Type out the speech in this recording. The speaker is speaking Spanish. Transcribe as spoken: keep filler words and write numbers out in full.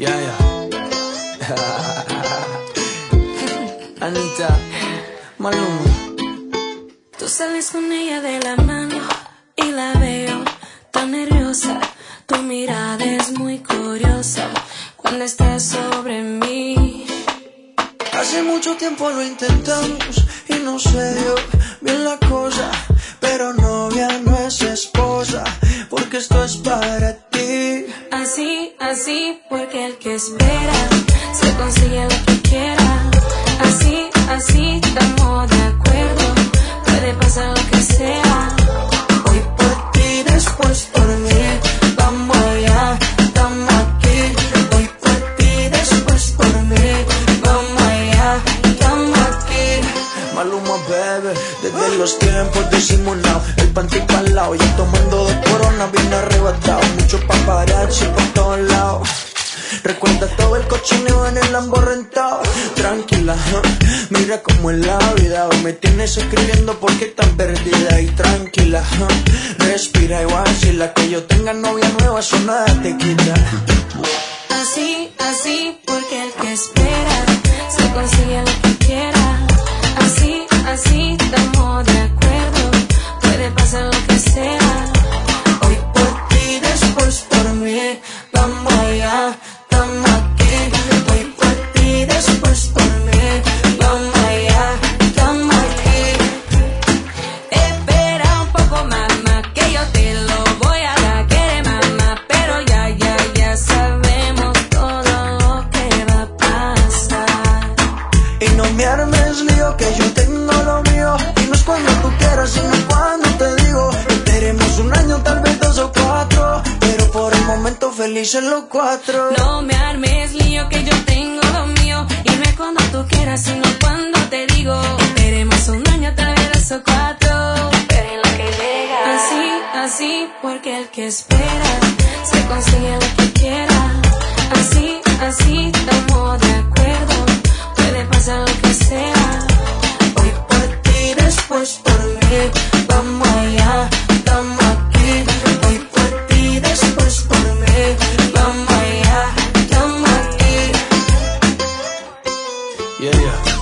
Ya, ya. Anita, Maluma. Tú sales con ella de la mano y la veo tan nerviosa. Tu mirada es muy curiosa cuando estás sobre mí. Hace mucho tiempo lo intentamos y no se dio bien la cosa, pero novia no es esposa, porque esto es para ti. Así, así, porque el que espera se consigue lo que quiera. Así, así, estamos de acuerdo, puede pasar lo que sea. Hoy por ti, después por mí, vamos allá, estamos aquí. Hoy por ti, después por mí, vamos allá, estamos aquí. Maluma, bebé, desde los tiempos disimulados, el panty pa'l lado, yo tomando de corona bien arrebatado. Mucho paparazzi por todos lados. Recuerda todo el cochineo en el Lambo rentado. Tranquila, huh? Mira cómo es la vida. Hoy me tienes escribiendo porque tan perdida. Y tranquila, huh? Respira y vacila. Que yo tenga novia nueva, eso nada te quita. Así, así, porque el que espera se consigue lo que quiera. Así, así, estamos de acuerdo, puede pasar lo que sea. Hoy por ti, después por mí, vamos allá, estamos aquí. Hoy por ti, después por mí, vamos allá, estamos aquí. Espera un poco, mamá, que yo te lo voy a dar, quiere mamá, pero ya, ya, ya sabemos todo lo que va a pasar. Y no me armes lío, que yo tengo lo mío. Y no es cuando tú quieras, sino cuando te digo. Esperemos un año, tal vez dos o cuatro, pero por el momento felices los cuatro. No me armes lío, que yo tengo lo mío. Y no es cuando tú quieras, sino cuando te digo. Esperemos un año, tal vez dos o cuatro, pero en lo que llega. Así, así, porque el que espera se consigue lo que quiera. Así, así, estamos de acuerdo, puede pasar lo que sea. Hoy por ti, después por mí, vamos allá, estamos aquí. Hoy por ti, después por mí, vamos allá, estamos aquí. Yeah, yeah.